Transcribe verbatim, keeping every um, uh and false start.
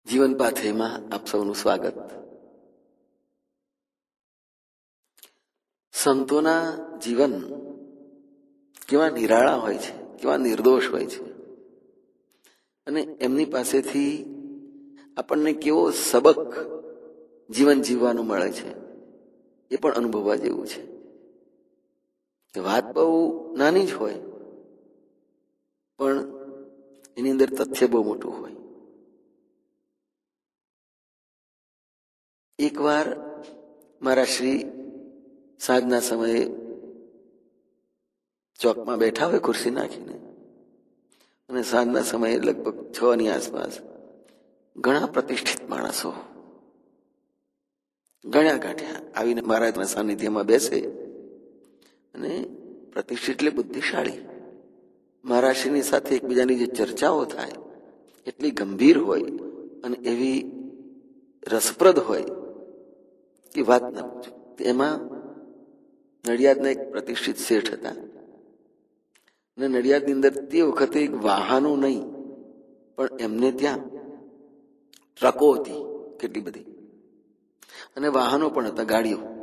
જીવન પાથેમાં આપ સૌનું સ્વાગત. સંતોના જીવન કેવા નિરાળા હોય છે, કેવા નિર્દોષ હોય છે, અને એમની પાસેથી આપણને કેવો સબક જીવન જીવવાનું મળે છે એ પણ અનુભવવા જેવું છે. વાત બહુ નાની જ હોય પણ એની અંદર તથ્ય બહુ મોટું હોય. એકવાર મારા શ્રી સાંજના સમયે ચોકમાં બેઠા હોય ખુરશી નાખીને, અને સાંજના સમયે લગભગ છ ની આસપાસ ઘણા પ્રતિષ્ઠિત માણસો ગણ્યા ગાંઠ્યા આવીને મહારાજના સાનિધ્યમાં બેસે. અને પ્રતિષ્ઠિત એટલે બુદ્ધિશાળી. મહારાજશ્રીની સાથે એકબીજાની જે ચર્ચાઓ થાય એટલી ગંભીર હોય અને એવી રસપ્રદ હોય કે વાત ના પૂછો. એમાં નડિયાદના એક પ્રતિષ્ઠિત શેઠ હતા, અને નડિયાદની અંદર તે વખતે એક વાહનો નહીં પણ એમને ત્યાં ટ્રકો હતી કેટલી બધી, અને વાહનો પણ હતા, ગાડીઓ.